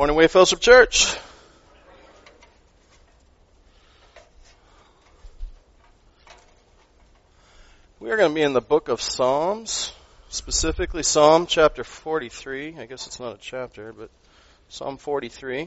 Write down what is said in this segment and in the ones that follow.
Morning, Way Fellowship Church. We are going to be in the book of Psalms, specifically Psalm chapter 43. I guess it's not a chapter, but Psalm 43.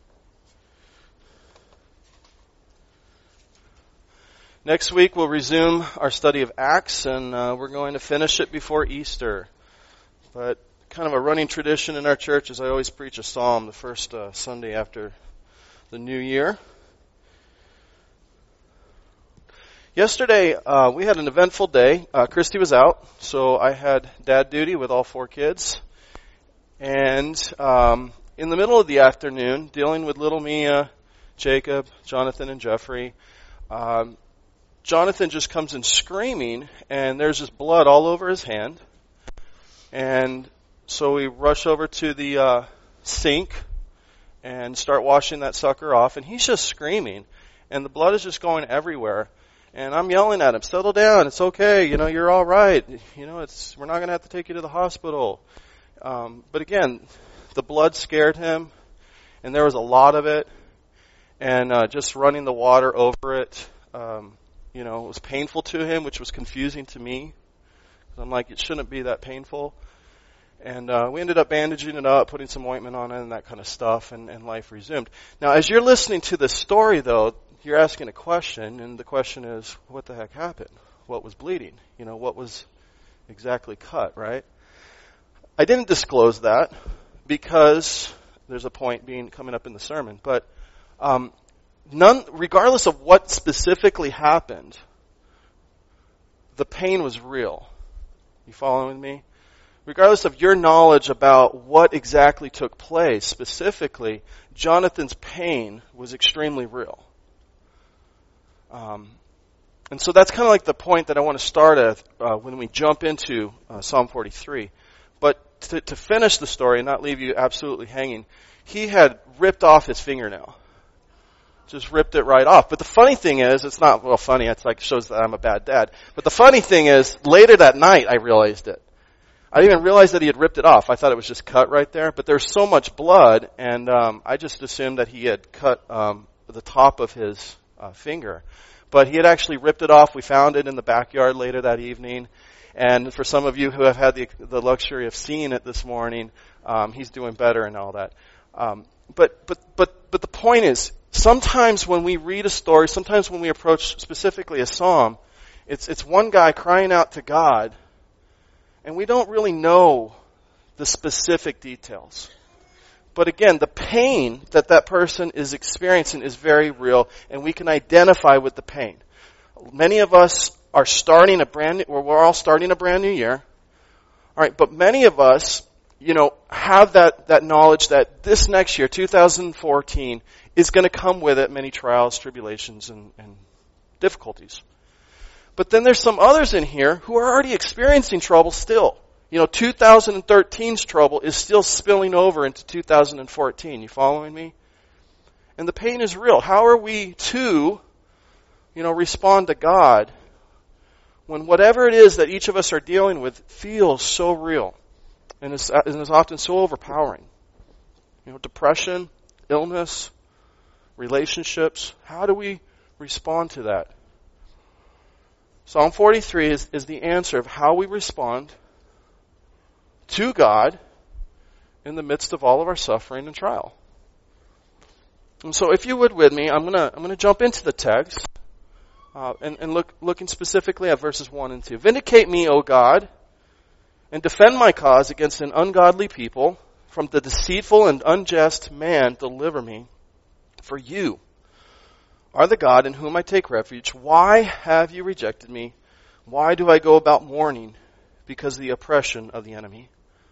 Next week we'll resume our study of Acts, and we're going to finish it before Easter. But kind of a running tradition in our church is I always preach a psalm the first Sunday after the new year. Yesterday, we had an eventful day. Christy was out, so I had dad duty with all 4 kids. And in the middle of the afternoon, dealing with little Mia, Jacob, Jonathan, and Jeffrey, Jonathan just comes in screaming, and there's just blood all over his hand. And so we rush over to the sink and start washing that sucker off, and he's just screaming, and the blood is just going everywhere. And I'm yelling at him, settle down, it's okay, you're all right. We're not going to have to take you to the hospital. But again, the blood scared him, and there was a lot of it, and just running the water over it, it was painful to him, which was confusing to me. I'm like, it shouldn't be that painful. And we ended up bandaging it up, putting some ointment on it and that kind of stuff, and life resumed. Now, as you're listening to this story, though, you're asking a question, and the question is, what the heck happened? What was bleeding? What was exactly cut, right? I didn't disclose that because there's a point coming up in the sermon. But regardless of what specifically happened, the pain was real. You following me? Regardless of your knowledge about what exactly took place, specifically, Jonathan's pain was extremely real. And so that's kind of like the point that I want to start at when we jump into Psalm 43. But to finish the story and not leave you absolutely hanging, he had ripped off his fingernail. Just ripped it right off. But the funny thing is, it's not, funny, it's like shows that I'm a bad dad. But the funny thing is, later that night I realized it. I didn't even realize that he had ripped it off. I thought it was just cut right there. But there's so much blood, and I just assumed that he had cut the top of his finger. But he had actually ripped it off. We found it in the backyard later that evening. And for some of you who have had the luxury of seeing it this morning, he's doing better and all that. But the point is, sometimes when we read a story, sometimes when we approach specifically a psalm, it's one guy crying out to God, and we don't really know the specific details. But again, the pain that person is experiencing is very real, and we can identify with the pain. Many of us are starting we're all starting a brand new year. All right, but many of us, have that knowledge that this next year, 2014, is going to come with it many trials, tribulations, and difficulties. But then there's some others in here who are already experiencing trouble still. 2013's trouble is still spilling over into 2014. You following me? And the pain is real. How are we to, respond to God when whatever it is that each of us are dealing with feels so real and is often so overpowering? Depression, illness, relationships. How do we respond to that? Psalm 43 is the answer of how we respond to God in the midst of all of our suffering and trial. And so if you would with me, I'm gonna jump into the text and looking specifically at verses 1 and 2. Vindicate me, O God, and defend my cause against an ungodly people. From the deceitful and unjust man deliver me. For you are the God in whom I take refuge. Why have you rejected me? Why do I go about mourning? Because of the oppression of the enemy.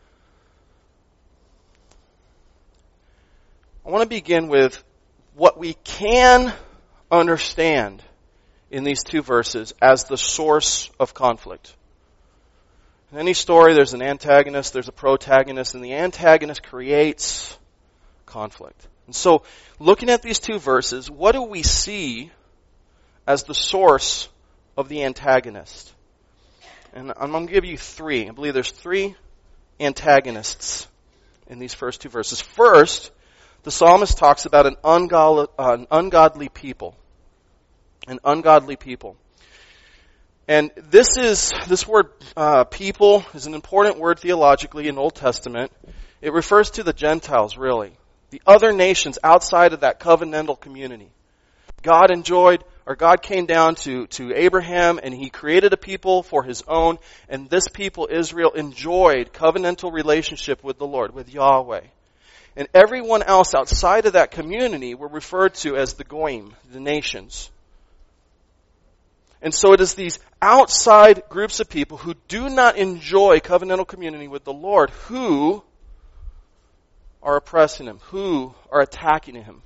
I want to begin with what we can understand in these 2 verses as the source of conflict. In any story, there's an antagonist, there's a protagonist, and the antagonist creates conflict. And so, looking at these 2 verses, what do we see as the source of the antagonist? And I'm going to give you 3. I believe there's 3 antagonists in these first 2 verses. First, the psalmist talks about an ungodly people. An ungodly people. And this word people is an important word theologically in Old Testament. It refers to the Gentiles, really. The other nations outside of that covenantal community. God came down to Abraham and he created a people for his own, and this people, Israel, enjoyed covenantal relationship with the Lord, with Yahweh. And everyone else outside of that community were referred to as the Goyim, the nations. And so it is these outside groups of people who do not enjoy covenantal community with the Lord who are oppressing him, who are attacking him.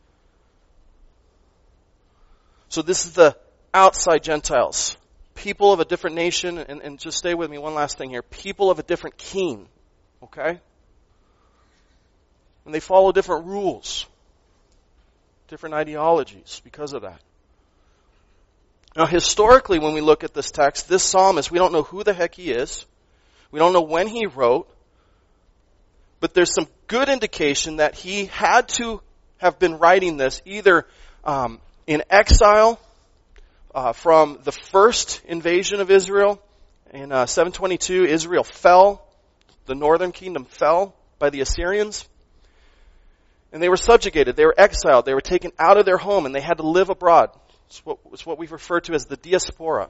So this is the outside Gentiles. People of a different nation, and just stay with me, one last thing here. People of a different king, okay? And they follow different rules, different ideologies because of that. Now historically, when we look at this text, this psalmist, we don't know who the heck he is. We don't know when he wrote. But there's some good indication that he had to have been writing this either in exile from the first invasion of Israel. In 722, Israel fell. The northern kingdom fell by the Assyrians. And they were subjugated. They were exiled. They were taken out of their home and they had to live abroad. It's what we refer to as the diaspora.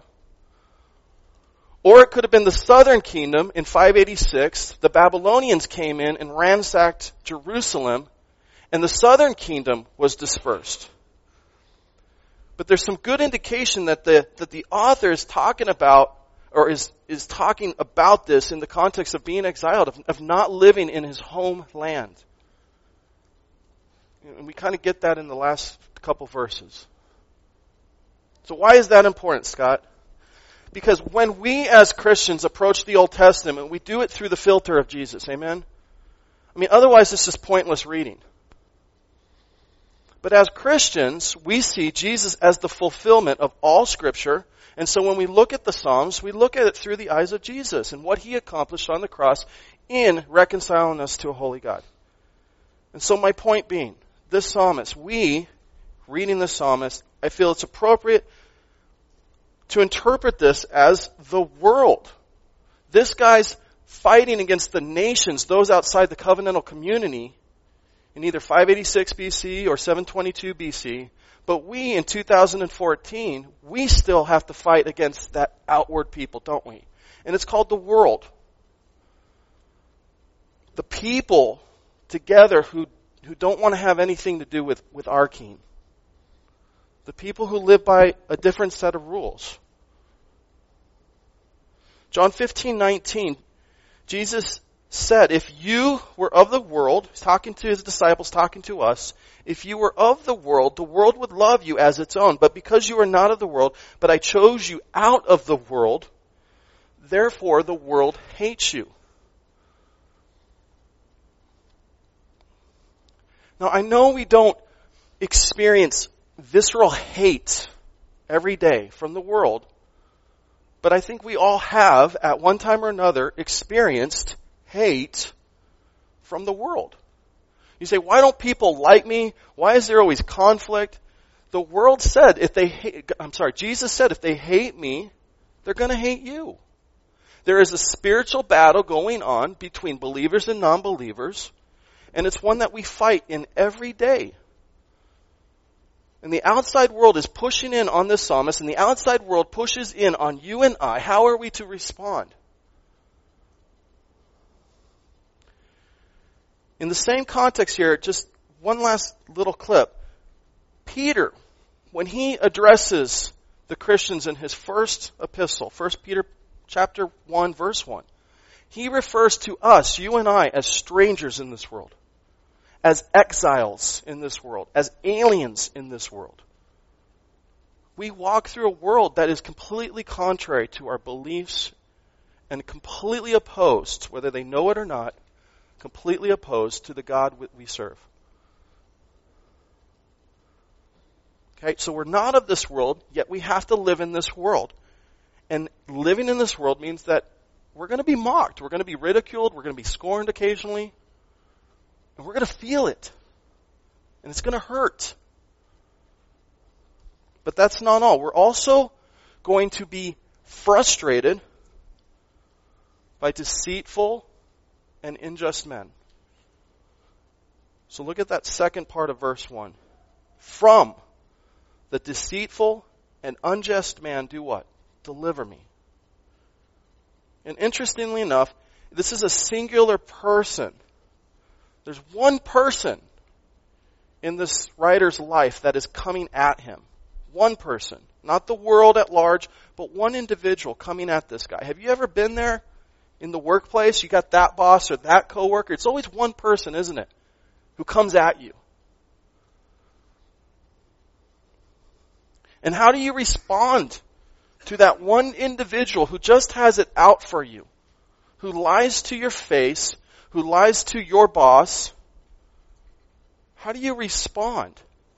Or it could have been the southern kingdom in 586. The Babylonians came in and ransacked Jerusalem, and the southern kingdom was dispersed. But there's some good indication that the author is talking about, or is talking about this in the context of being exiled, of not living in his homeland. And we kind of get that in the last couple verses. So why is that important, Scott? Because when we as Christians approach the Old Testament, we do it through the filter of Jesus. Amen? I mean, otherwise it's just pointless reading. But as Christians, we see Jesus as the fulfillment of all Scripture. And so when we look at the Psalms, we look at it through the eyes of Jesus and what he accomplished on the cross in reconciling us to a holy God. And so my point being, this psalmist, reading the psalmist, I feel it's appropriate to interpret this as the world. This guy's fighting against the nations, those outside the covenantal community, in either 586 BC or 722 BC. But we, in 2014, we still have to fight against that outward people, don't we? And it's called the world. The people together who don't want to have anything to do with our king. The people who live by a different set of rules. John 15:19, Jesus said, if you were of the world, he's talking to his disciples, talking to us, if you were of the world would love you as its own. But because you are not of the world, but I chose you out of the world, therefore the world hates you. Now I know we don't experience visceral hate every day from the world, but I think we all have, at one time or another, experienced hate from the world. You say, why don't people like me? Why is there always conflict? The world said, Jesus said, if they hate me, they're going to hate you. There is a spiritual battle going on between believers and non-believers, and it's one that we fight in every day. And the outside world is pushing in on this psalmist, and the outside world pushes in on you and I. How are we to respond? In the same context here, just one last little clip. Peter, when he addresses the Christians in his first epistle, 1 Peter chapter 1, verse 1, he refers to us, you and I, as strangers in this world, as exiles in this world, as aliens in this world. We walk through a world that is completely contrary to our beliefs and completely opposed, whether they know it or not, completely opposed to the God we serve. Okay, so we're not of this world, yet we have to live in this world. And living in this world means that we're going to be mocked, we're going to be ridiculed, we're going to be scorned occasionally, and we're going to feel it. And it's going to hurt. But that's not all. We're also going to be frustrated by deceitful and unjust men. So look at that second part of verse 1. From the deceitful and unjust man do what? Deliver me. And interestingly enough, this is a singular person. There's one person in this writer's life that is coming at him. One person. Not the world at large, but one individual coming at this guy. Have you ever been there in the workplace? You got that boss or that coworker. It's always one person, isn't it? Who comes at you. And how do you respond to that one individual who just has it out for you? Who lies to your face, who lies to your boss? How do you respond?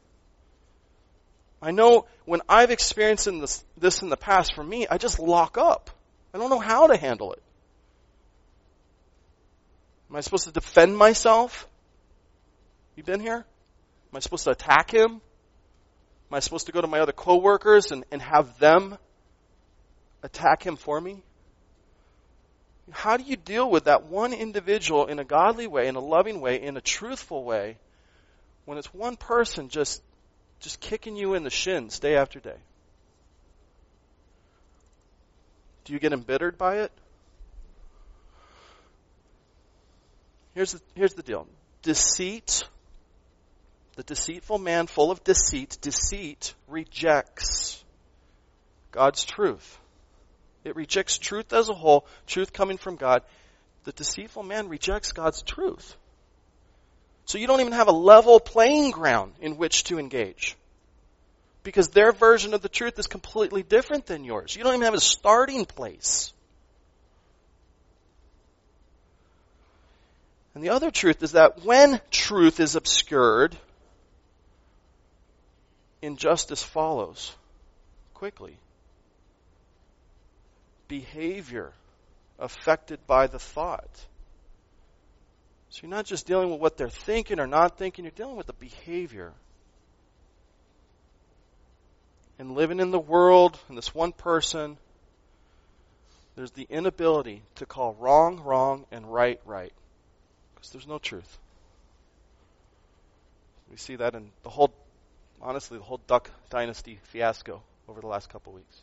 I know when I've experienced this in the past, for me, I just lock up. I don't know how to handle it. Am I supposed to defend myself? You been here? Am I supposed to attack him? Am I supposed to go to my other coworkers and have them attack him for me? How do you deal with that one individual in a godly way, in a loving way, in a truthful way, when it's one person just kicking you in the shins day after day? Do you get embittered by it? Here's the deal. Deceit, the deceitful man full of deceit rejects God's truth. It rejects truth as a whole, truth coming from God. The deceitful man rejects God's truth. So you don't even have a level playing ground in which to engage. Because their version of the truth is completely different than yours. You don't even have a starting place. And the other truth is that when truth is obscured, injustice follows quickly. Behavior affected by the thought. So you're not just dealing with what they're thinking or not thinking, you're dealing with the behavior. And living in the world, and this one person, there's the inability to call wrong, wrong, and right, right. Because there's no truth. We see that in the whole Duck Dynasty fiasco over the last couple weeks.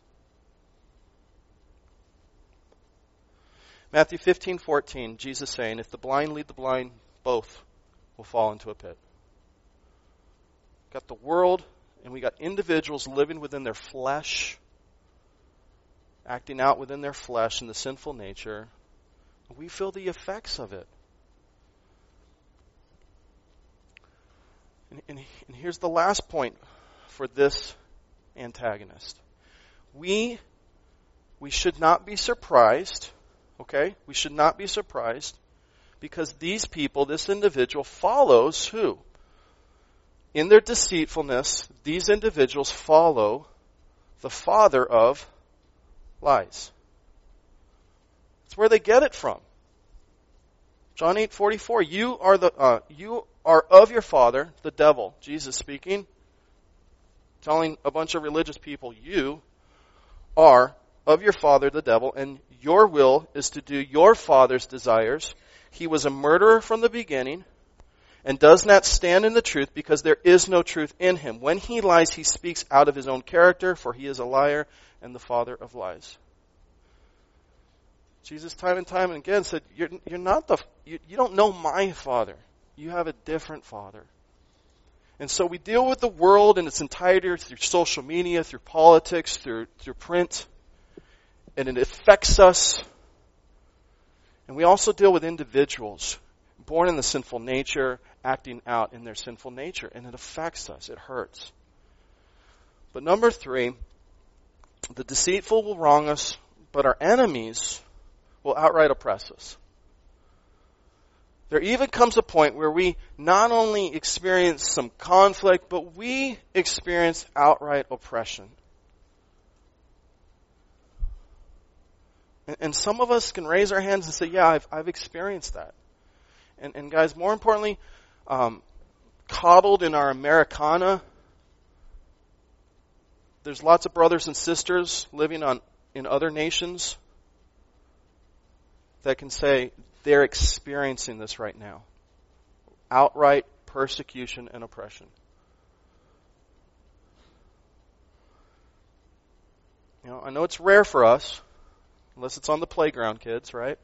Matthew 15:14, Jesus saying, if the blind lead the blind, both will fall into a pit. Got the world, and we got individuals living within their flesh, acting out within their flesh and the sinful nature. We feel the effects of it. And here's the last point for this antagonist. We should not be surprised, okay? We should not be surprised because these people, this individual, follows who? In their deceitfulness, these individuals follow the father of lies. That's where they get it from. John 8:44, you are of your father, the devil. Jesus speaking, telling a bunch of religious people, you are of your father, the devil, and your will is to do your father's desires. He was a murderer from the beginning and does not stand in the truth because there is no truth in him. When he lies, he speaks out of his own character, for he is a liar and the father of lies. Jesus time and time again said, you don't know my Father. You have a different Father. And so we deal with the world in its entirety through social media, through politics, through print. And it affects us. And we also deal with individuals born in the sinful nature, acting out in their sinful nature. And it affects us. It hurts. But number 3, the deceitful will wrong us, but our enemies will outright oppress us. There even comes a point where we not only experience some conflict, but we experience outright oppression. And some of us can raise our hands and say, yeah, I've experienced that. And guys, more importantly, coddled in our Americana. There's lots of brothers and sisters living in other nations that can say they're experiencing this right now. Outright persecution and oppression. I know it's rare for us, unless it's on the playground, kids, right?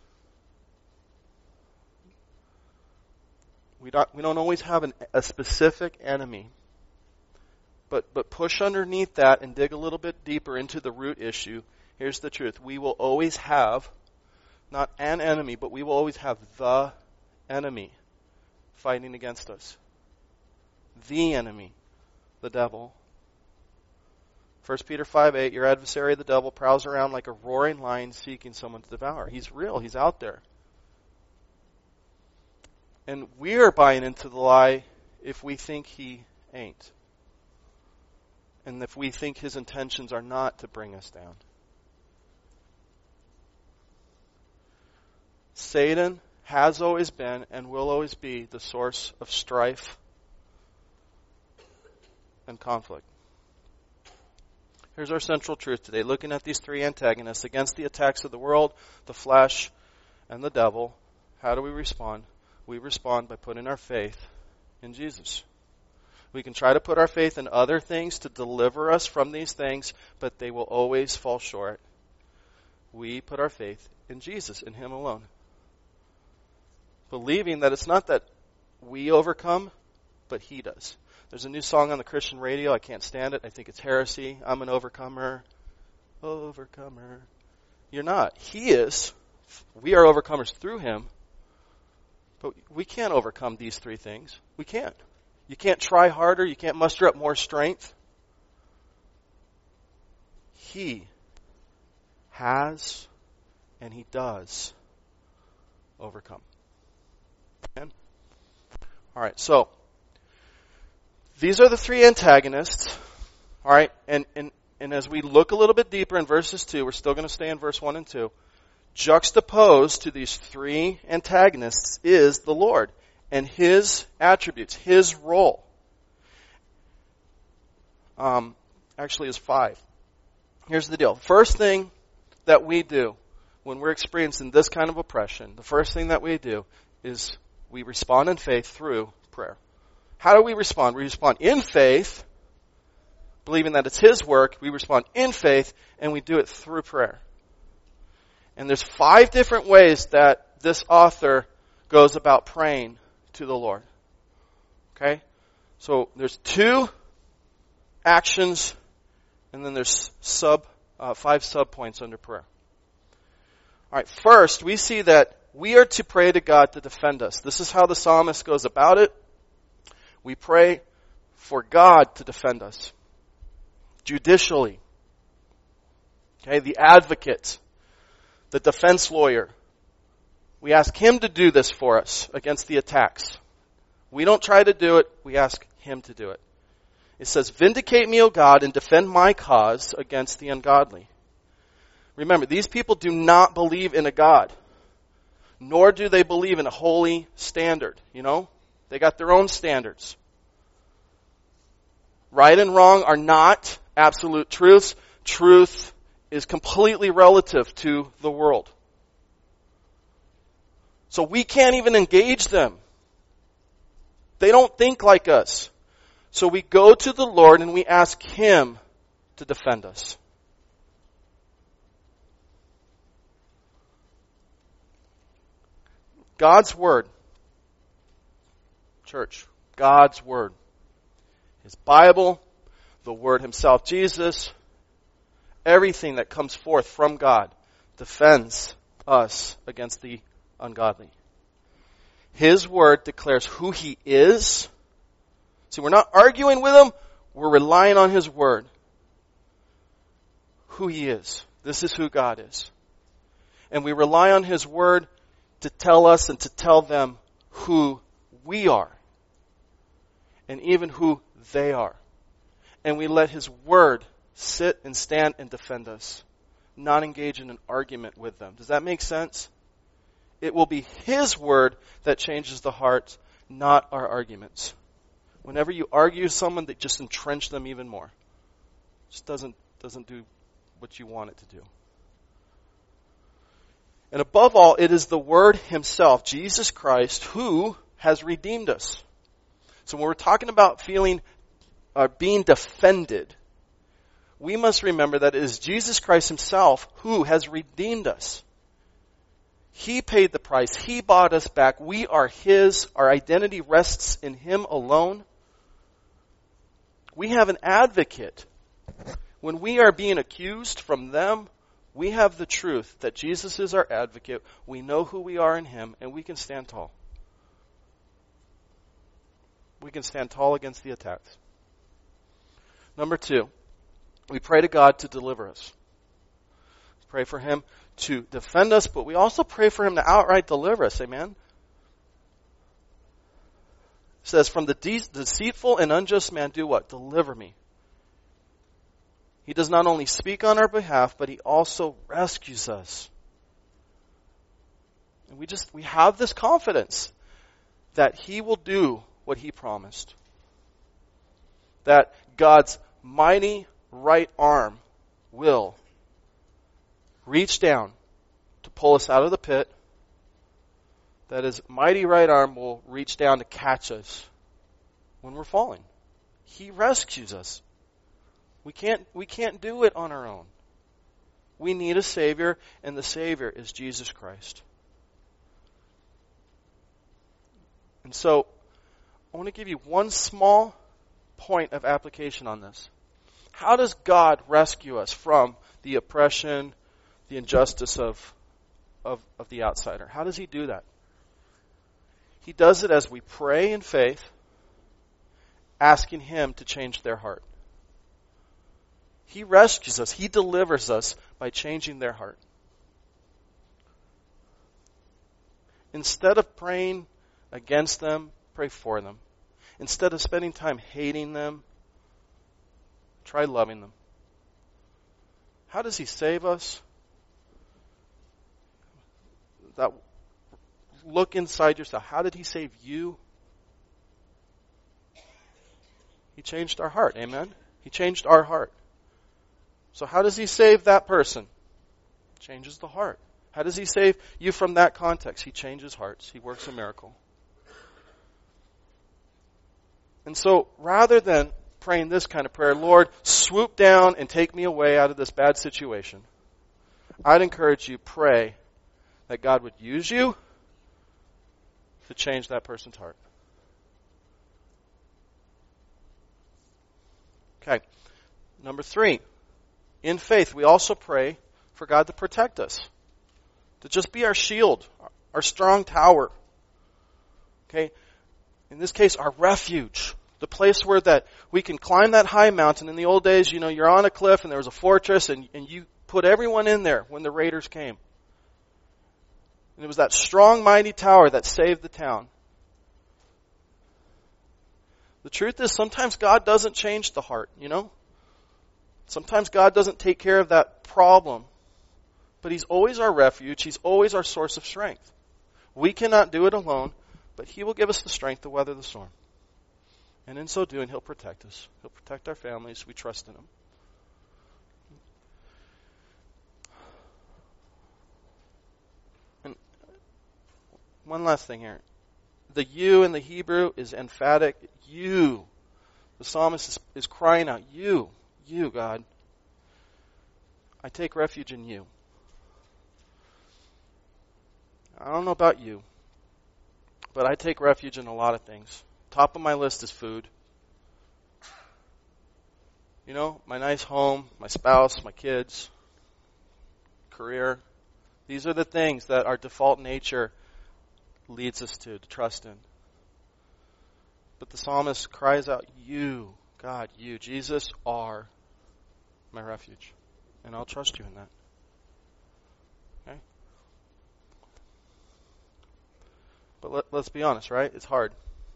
We don't always have a specific enemy. But push underneath that and dig a little bit deeper into the root issue. Here's the truth. We will always have, not an enemy, but we will always have the enemy fighting against us. The enemy, the devil. 1 Peter 5:8, your adversary, the devil, prowls around like a roaring lion seeking someone to devour. He's real. He's out there. And we are buying into the lie if we think he ain't. And if we think his intentions are not to bring us down. Satan has always been and will always be the source of strife and conflict. Here's our central truth today. Looking at these three antagonists against the attacks of the world, the flesh, and the devil, how do we respond? We respond by putting our faith in Jesus. We can try to put our faith in other things to deliver us from these things, but they will always fall short. We put our faith in Jesus, in him alone. Believing that it's not that we overcome, but he does. There's a new song on the Christian radio. I can't stand it. I think it's heresy. I'm an overcomer. Overcomer. You're not. He is. We are overcomers through him. But we can't overcome these three things. We can't. You can't try harder. You can't muster up more strength. He has and he does overcome. Amen? All right, so these are the three antagonists. All right, and as we look a little bit deeper in verses 2, we're still going to stay in verse 1 and 2. Juxtaposed to these three antagonists is the Lord and his attributes, his role. Actually is 5. Here's the deal. First thing that we do when we're experiencing this kind of oppression, the first thing that we do is we respond in faith through prayer. How do we respond? We respond in faith, believing that it's his work. We respond in faith, and we do it through prayer. And there's 5 different ways that this author goes about praying to the Lord. Okay? So there's 2 actions, and then there's 5 sub-points under prayer. All right, first, we see that we are to pray to God to defend us. This is how the psalmist goes about it. We pray for God to defend us. Judicially. Okay, the advocate, the defense lawyer. We ask him to do this for us against the attacks. We don't try to do it. We ask him to do it. It says, vindicate me, O God, and defend my cause against the ungodly. Remember, these people do not believe in a God. Nor do they believe in a holy standard. You know? They got their own standards. Right and wrong are not absolute truths. Truth is completely relative to the world. So we can't even engage them. They don't think like us. So we go to the Lord and we ask him to defend us. God's Word. Church, God's Word. His Bible, the Word himself, Jesus, everything that comes forth from God defends us against the ungodly. His Word declares who he is. See, we're not arguing with him. We're relying on his Word. Who he is. This is who God is. And we rely on his Word to tell us and to tell them who we are. And even who they are. And we let his Word sit and stand and defend us. Not engage in an argument with them. Does that make sense? It will be his Word that changes the heart, not our arguments. Whenever you argue with someone, that just entrench them even more. It just doesn't do what you want it to do. And above all, it is the Word Himself, Jesus Christ, who has redeemed us. So when we're talking about being defended, we must remember that it is Jesus Christ Himself who has redeemed us. He paid the price. He bought us back. We are His. Our identity rests in Him alone. We have an advocate. When we are being accused from them, we have the truth that Jesus is our advocate. We know who we are in Him, and we can stand tall. We can stand tall against the attacks. Number 2, we pray to God to deliver us. Pray for Him to defend us, but we also pray for Him to outright deliver us. Amen? It says, from the deceitful and unjust man, do what? Deliver me. He does not only speak on our behalf, but He also rescues us. And we have this confidence that He will do what He promised. That God's mighty right arm will reach down to pull us out of the pit. That His mighty right arm will reach down to catch us when we're falling. He rescues us. We can't do it on our own. We need a Savior, and the Savior is Jesus Christ. And so, I want to give you one small point of application on this. How does God rescue us from the oppression, the injustice of the outsider? How does He do that? He does it as we pray in faith, asking Him to change their heart. He rescues us. He delivers us by changing their heart. Instead of praying against them, pray for them. Instead of spending time hating them, try loving them. How does He save us? Look inside yourself. How did He save you? He changed our heart. Amen? He changed our heart. So how does He save that person? Changes the heart. How does He save you from that context? He changes hearts. He works a miracle. And so rather than praying this kind of prayer, Lord, swoop down and take me away out of this bad situation, I'd encourage you, pray that God would use you to change that person's heart. Okay. Number 3. In faith, we also pray for God to protect us. To just be our shield, our strong tower. Okay? In this case, our refuge. The place where that we can climb that high mountain. In the old days, you're on a cliff and there was a fortress and you put everyone in there when the raiders came. And it was that strong, mighty tower that saved the town. The truth is, sometimes God doesn't change the heart, Sometimes God doesn't take care of that problem. But He's always our refuge. He's always our source of strength. We cannot do it alone, but He will give us the strength to weather the storm. And in so doing, He'll protect us. He'll protect our families. We trust in Him. And one last thing here. The you in the Hebrew is emphatic. You. The psalmist is crying out, you, God. I take refuge in you. I don't know about you, but I take refuge in a lot of things. Top of my list is food. My nice home, my spouse, my kids, career. These are the things that our default nature leads us to trust in. But the psalmist cries out, you, God, you, Jesus, are my refuge. And I'll trust you in that. Okay? But let's be honest, right? It's hard.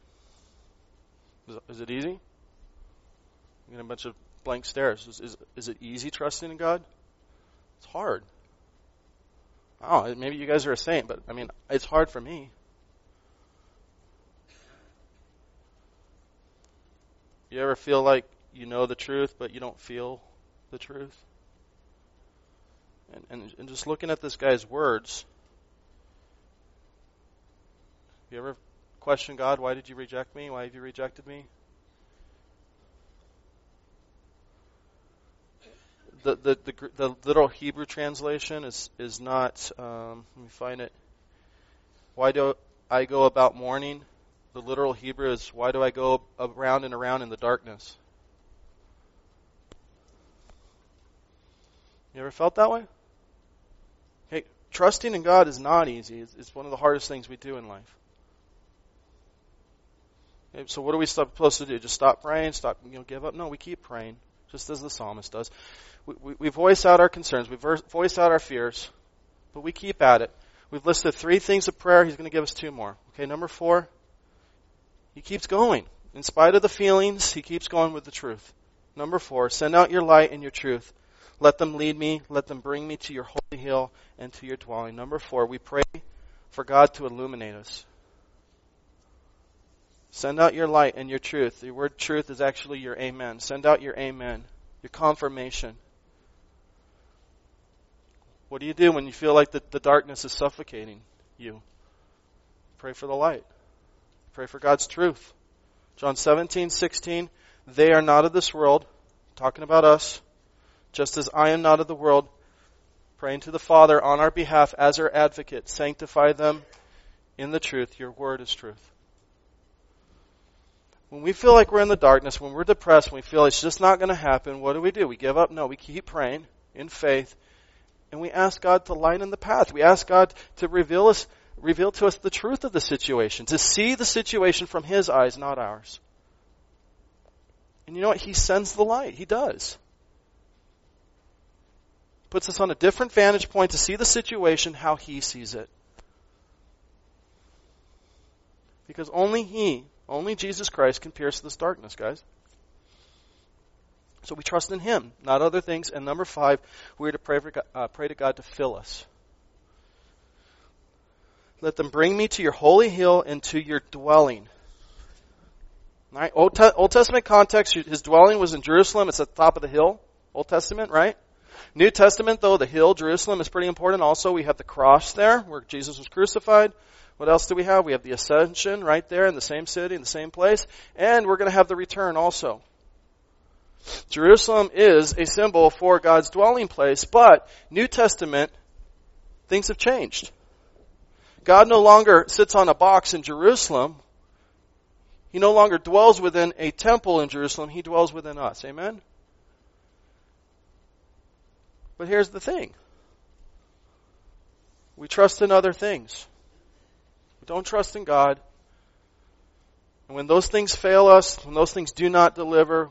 Is it easy? You get a bunch of blank stares. Is it easy trusting in God? It's hard. Oh, maybe you guys are a saint, but it's hard for me. You ever feel like you know the truth, but you don't feel the truth? And just looking at this guy's words, you ever question God, why did you reject me? Why have you rejected me? The literal Hebrew translation is not, let me find it. Why do I go about mourning? The literal Hebrew is, why do I go around and around in the darkness? You ever felt that way? Hey, trusting in God is not easy. It's one of the hardest things we do in life. Okay, so what are we supposed to do? Just stop praying? Give up? No, we keep praying, just as the psalmist does. We voice out our concerns. We voice out our fears, but we keep at it. We've listed 3 things of prayer. He's going to give us 2 more. Okay, number 4, he keeps going. In spite of the feelings, he keeps going with the truth. Number 4, send out your light and your truth. Let them lead me. Let them bring me to your holy hill and to your dwelling. Number 4, we pray for God to illuminate us. Send out your light and your truth. The word truth is actually your amen. Send out your amen, your confirmation. What do you do when you feel like the darkness is suffocating you? Pray for the light. Pray for God's truth. John 17:16, they are not of this world, talking about us, just as I am not of the world, praying to the Father on our behalf as our advocate. Sanctify them in the truth. Your word is truth. When we feel like we're in the darkness, when we're depressed, when we feel it's just not going to happen, what do? We give up? No, we keep praying in faith, and we ask God to lighten the path. We ask God to reveal to us the truth of the situation, to see the situation from His eyes, not ours. And you know what? He sends the light. He does. Puts us on a different vantage point to see the situation how He sees it. Because only Jesus Christ can pierce this darkness, guys. So we trust in Him, not other things. And number 5, we are to pray to God to fill us. Let them bring me to your holy hill and to your dwelling. Right? Old Testament context, His dwelling was in Jerusalem. It's at the top of the hill. Old Testament, right? New Testament, though, the hill, Jerusalem, is pretty important. Also, we have the cross there where Jesus was crucified. What else do we have? We have the ascension right there in the same city, in the same place. And we're going to have the return also. Jerusalem is a symbol for God's dwelling place, but New Testament, things have changed. God no longer sits on a box in Jerusalem. He no longer dwells within a temple in Jerusalem. He dwells within us. Amen? But here's the thing. We trust in other things. We don't trust in God. And when those things fail us, when those things do not deliver,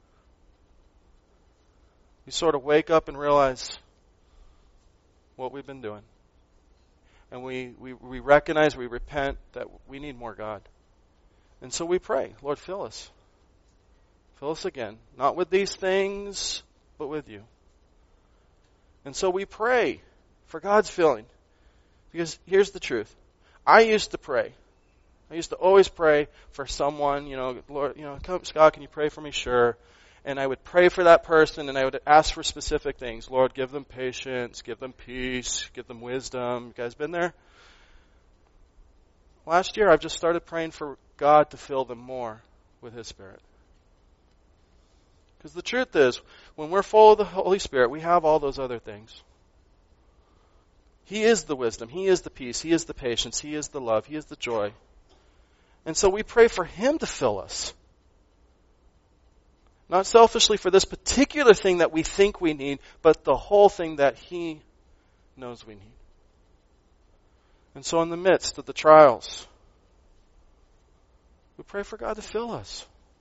we sort of wake up and realize what we've been doing. And we recognize, we repent that we need more God. And so we pray, Lord, fill us. Fill us again. Not with these things, but with you. And so we pray for God's filling. Because here's the truth. I used to pray. I used to always pray for someone, Lord, come, Scott, can you pray for me? Sure. And I would pray for that person, and I would ask for specific things. Lord, give them patience, give them peace, give them wisdom. You guys been there? Last year, I've just started praying for God to fill them more with His Spirit. Because the truth is, when we're full of the Holy Spirit, we have all those other things. He is the wisdom. He is the peace. He is the patience. He is the love. He is the joy. And so we pray for Him to fill us. Not selfishly for this particular thing that we think we need, but the whole thing that He knows we need. And so in the midst of the trials, we pray for God to fill us.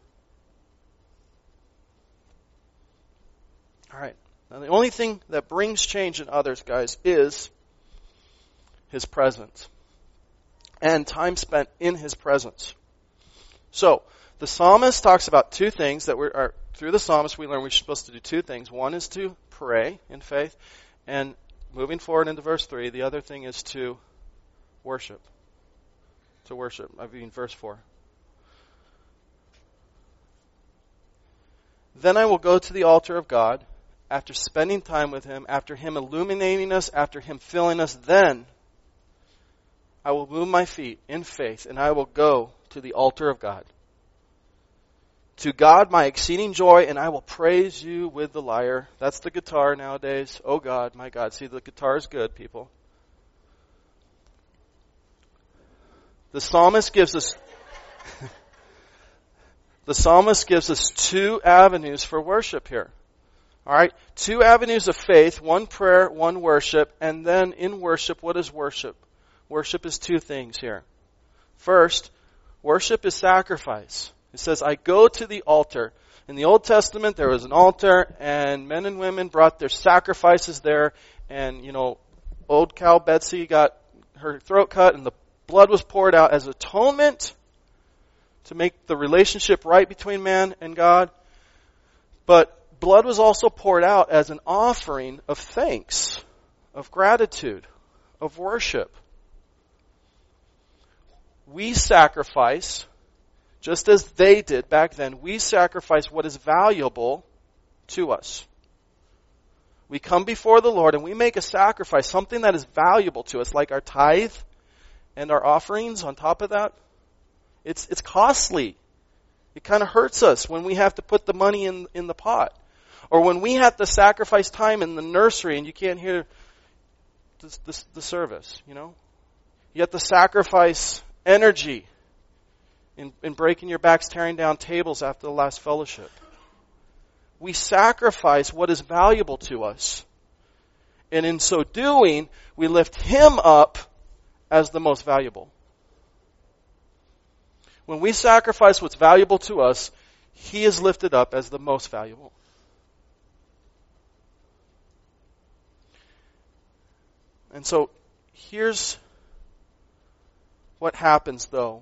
All right. Now the only thing that brings change in others, guys, is His presence. And time spent in His presence. So, the psalmist talks about 2 things that through the psalmist we learn we're supposed to do 2 things. One is to pray in faith, and moving forward into verse 3, the other thing is to worship. To worship. Verse 4. Then I will go to the altar of God, after spending time with Him, after Him illuminating us, after Him filling us, then I will move my feet in faith, and I will go to the altar of God. To God my exceeding joy, and I will praise you with the lyre. That's the guitar nowadays. Oh God, my God. See, the guitar is good, people. The psalmist gives us two avenues for worship here. All right? Two avenues of faith, one prayer, one worship, and then in worship, what is worship? Worship is two things here. First, worship is sacrifice. It says, I go to the altar. In the Old Testament, there was an altar, and men and women brought their sacrifices there, and, old cow Betsy got her throat cut, and the blood was poured out as atonement to make the relationship right between man and God. But blood was also poured out as an offering of thanks, of gratitude, of worship. We sacrifice, just as they did back then, we sacrifice what is valuable to us. We come before the Lord and we make a sacrifice, something that is valuable to us, like our tithe and our offerings on top of that. It's costly. It kind of hurts us when we have to put the money in the pot. Or when we have to sacrifice time in the nursery and you can't hear the service, You have to sacrifice energy in breaking your backs, tearing down tables after the last fellowship. We sacrifice what is valuable to us. And in so doing, we lift Him up as the most valuable. When we sacrifice what's valuable to us, He is lifted up as the most valuable. And so, here's what happens though.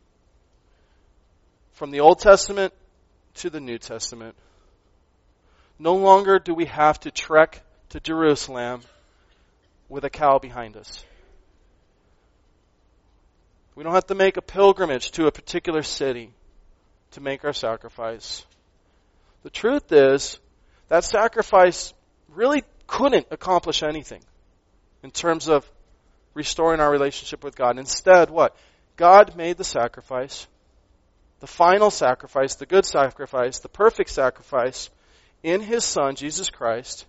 From the Old Testament to the New Testament, no longer do we have to trek to Jerusalem with a cow behind us. We don't have to make a pilgrimage to a particular city to make our sacrifice. The truth is, that sacrifice really couldn't accomplish anything in terms of restoring our relationship with God. Instead, what? God made the sacrifice, the final sacrifice, the good sacrifice, the perfect sacrifice in His Son, Jesus Christ.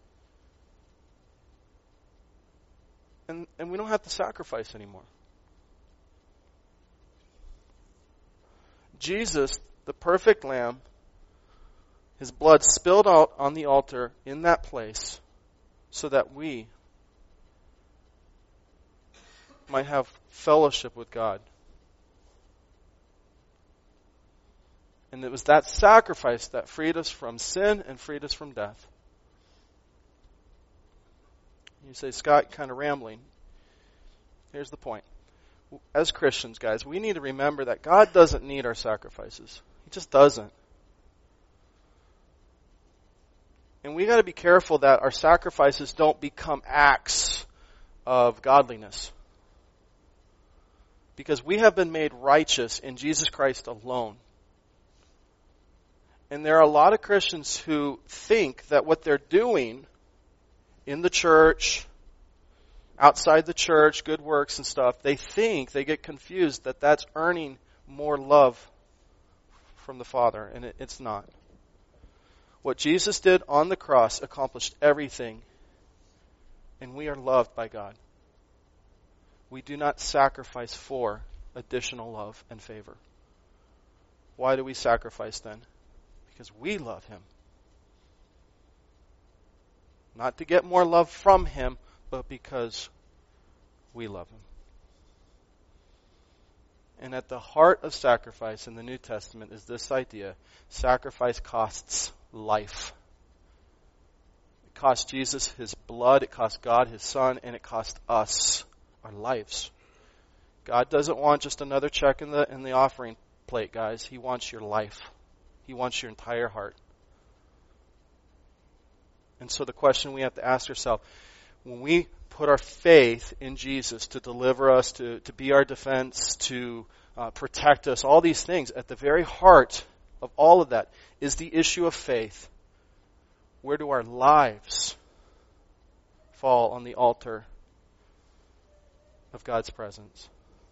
And we don't have to sacrifice anymore. Jesus, the perfect Lamb, His blood spilled out on the altar in that place so that we might have fellowship with God. And it was that sacrifice that freed us from sin and freed us from death. You say, Scott, kind of rambling. Here's the point. As Christians, guys, we need to remember that God doesn't need our sacrifices. He just doesn't. And we got to be careful that our sacrifices don't become acts of godliness. Because we have been made righteous in Jesus Christ alone. And there are a lot of Christians who think that what they're doing in the church, outside the church, good works and stuff, they get confused that that's earning more love from the Father, and it's not. What Jesus did on the cross accomplished everything, and we are loved by God. We do not sacrifice for additional love and favor. Why do we sacrifice then? Because we love Him. Not to get more love from Him, but because we love Him. And at the heart of sacrifice in the New Testament is this idea: sacrifice costs life. It cost Jesus His blood, it cost God His Son, and it cost us our lives. God doesn't want just another check in the offering plate, guys. He wants your life. He wants your entire heart. And so the question we have to ask ourselves, when we put our faith in Jesus to deliver us, to be our defense, to protect us, all these things, at the very heart of all of that is the issue of faith. Where do our lives fall on the altar of God's presence?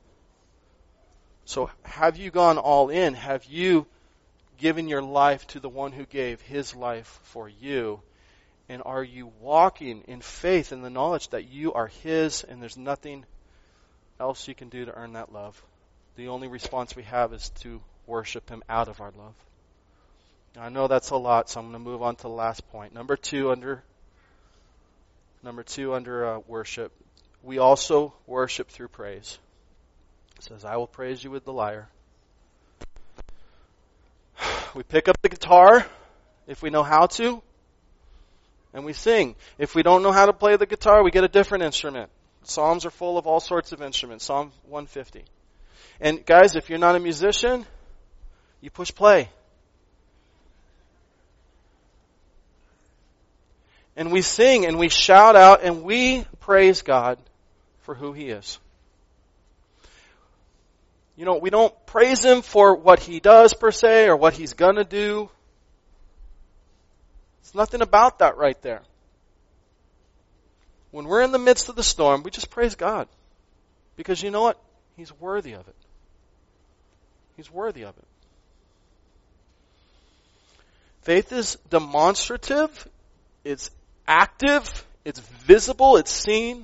So have you gone all in? Have you given your life to the one who gave his life for you? And are you walking in faith in the knowledge that you are his and there's nothing else you can do to earn that love? The only response we have is to worship him out of our love. Now, I know that's a lot, so I'm going to move on to the last point. Number two under worship. We also worship through praise. It says, I will praise you with the lyre. We pick up the guitar if we know how to, and we sing. If we don't know how to play the guitar, we get a different instrument. Psalms are full of all sorts of instruments. Psalm 150. And guys, if you're not a musician, you push play. And we sing and we shout out and we praise God for who he is. You know, we don't praise him for what he does per se or what he's gonna do. It's nothing about that right there. When we're in the midst of the storm, we just praise God. Because you know what? He's worthy of it. He's worthy of it. Faith is demonstrative. It's active. It's visible. It's seen.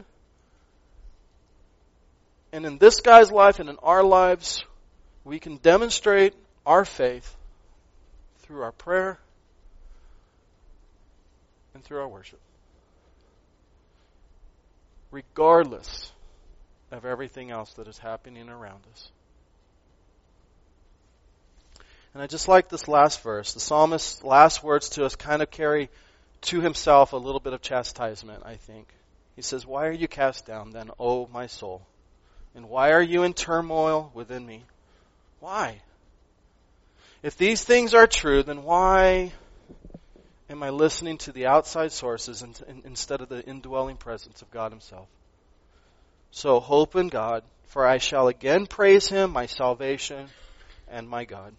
And in this guy's life and in our lives, we can demonstrate our faith through our prayer and through our worship. Regardless of everything else that is happening around us. And I just like this last verse. The psalmist's last words to us kind of carry to himself a little bit of chastisement, I think. He says, why are you cast down then, O my soul? And why are you in turmoil within me? Why? If these things are true, then why am I listening to the outside sources instead of the indwelling presence of God himself? So hope in God, for I shall again praise him, my salvation and my God.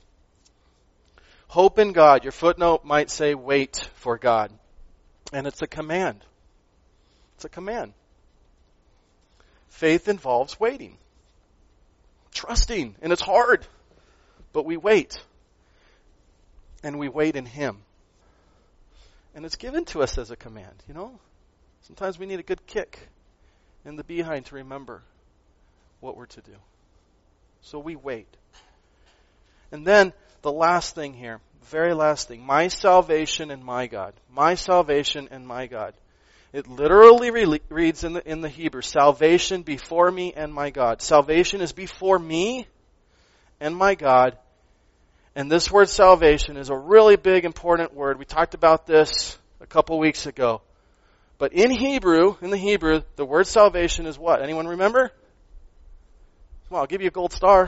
Hope in God. Your footnote might say wait for God. And it's a command. It's a command. Faith involves waiting. Trusting. And it's hard. But we wait. And we wait in him. And it's given to us as a command, you know. Sometimes we need a good kick in the behind to remember what we're to do. So we wait. And then the last thing here, very last thing, my salvation and my God. My salvation and my God. It literally reads in the Hebrew, salvation before me and my God. Salvation is before me and my God. And this word salvation is a really big, important word. We talked about this a couple weeks ago. But in the Hebrew, the word salvation is what? Anyone remember? Come on, I'll give you a gold star.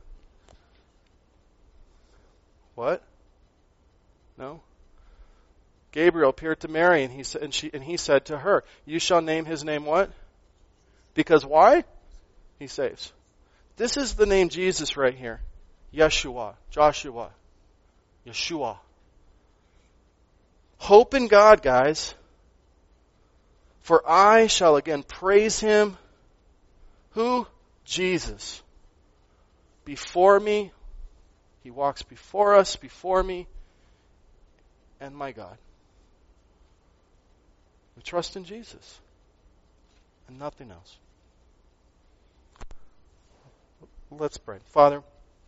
What? No? Gabriel appeared to Mary and he said to her, you shall name his name what? Because why? He saves. This is the name Jesus right here. Yeshua. Joshua. Yeshua. Hope in God, guys. For I shall again praise him. Who? Jesus. Before me. He walks before us, before me, and my God. We trust in Jesus and nothing else. Let's pray. Father,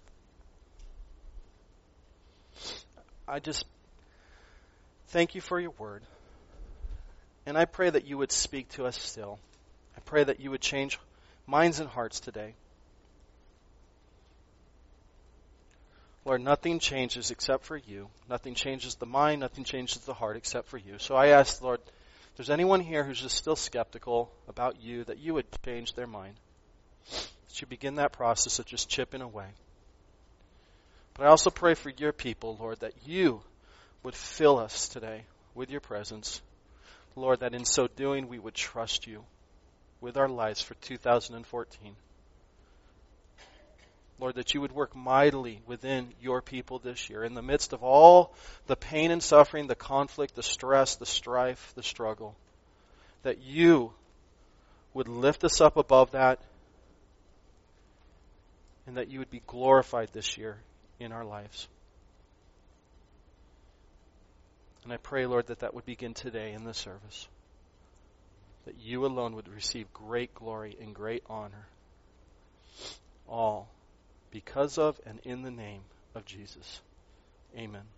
I just thank you for your word. And I pray that you would speak to us still. I pray that you would change minds and hearts today. Lord, nothing changes except for you. Nothing changes the mind, nothing changes the heart except for you. So I ask, Lord, if there's anyone here who's just still skeptical about you, that you would change their mind. That you begin that process of just chipping away. But I also pray for your people, Lord, that you would fill us today with your presence. Lord, that in so doing we would trust you with our lives for 2014. Lord, that you would work mightily within your people this year in the midst of all the pain and suffering, the conflict, the stress, the strife, the struggle, that you would lift us up above that and that you would be glorified this year in our lives. And I pray, Lord, that that would begin today in this service, that you alone would receive great glory and great honor, all because of and in the name of Jesus. Amen.